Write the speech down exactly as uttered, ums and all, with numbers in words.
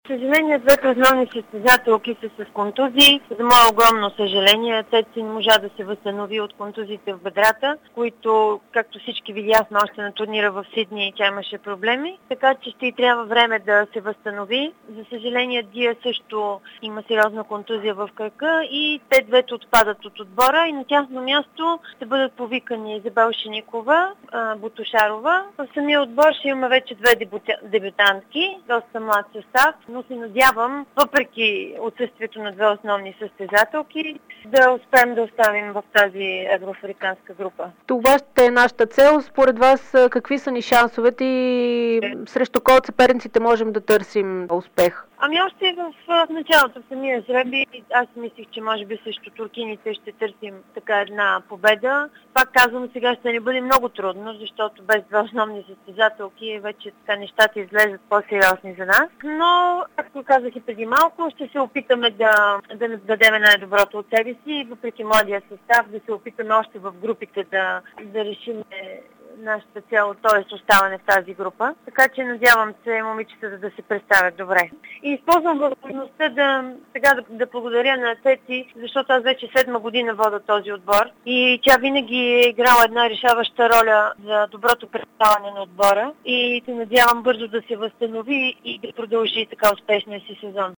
съжаление, двете основни състезателки са с контузии. За мое огромно съжаление, Цеци не можа да се възстанови от контузиите в бедрата, които, както всички видяхме още на турнира в Сидни, тя имаше проблеми. Така че ще й трябва време да се възстанови. За съжаление, Дия също има сериозна контузия в кръка и те двете отпадат от отбора и на тяхно място ще бъдат повикани Изабел Шиникова, Бутушарова. В самия отбор ще има вече две дебютантки, доста млад състав, но се надявам, въпреки отсъствието на две основни състезателки, да успеем да оставим в тази евроафриканска група. Това ще е нашата цел. Според вас какви са ни шансовете и срещу кой от съперниците можем да търсим успех? Ами още в, в началото в самия жреби аз мислих, че може би срещу туркините ще търсим така една победа. Пак казвам, сега ще не бъде много трудно, защото без две основни състезателки вече така нещата излезат по-сериозни за нас. Но, както казах и преди малко, ще се опитаме да, да дадем най-доброто от себе си, въпреки младия състав, да се опитаме още в групите да, да решим нашата цел, т.е. оставане в тази група. Така че надявам се момичетата да се представят добре. И използвам възможността да, сега да, да благодаря на Цеци, защото аз вече седма година вода този отбор и тя винаги е играла една решаваща роля за доброто представяне на отбора и се надявам бързо да се възстанови и да продължи така успешния си сезон.